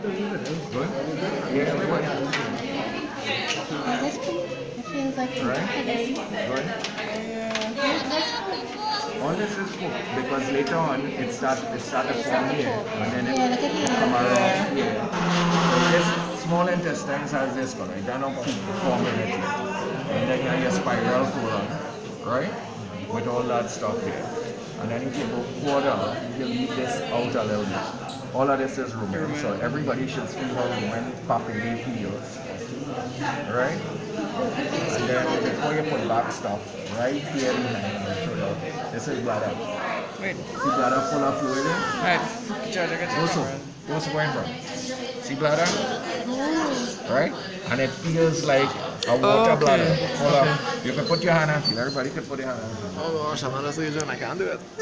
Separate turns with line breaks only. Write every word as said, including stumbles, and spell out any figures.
Good? Yeah, everybody.
This one, it feels like
Right?
this.
Good? All this is cooked because later on it starts it start to form here and then it,
Yeah, look at
it
here.
come around here. So this small intestines has this color. They're not forming it yet. And then you have your spiral colon, right? With all that stuff here. And then if you go quarter, you leave this out a little bit. All of this is rumen. So everybody should feel how rumen papilla feels. Right? And then before you put back stuff, right here behind, I'll show you. This is bladder.
Wait.
See bladder full of fluid in?
Alright, George, I got your
Also,
camera.
what's going from? See bladder? Right? And it feels like a water
Okay.
bladder full
Okay.
of. You can put your hand and feel. Everybody can put your hand and feel.
Oh gosh, I'm not a surgeon, I can't do it.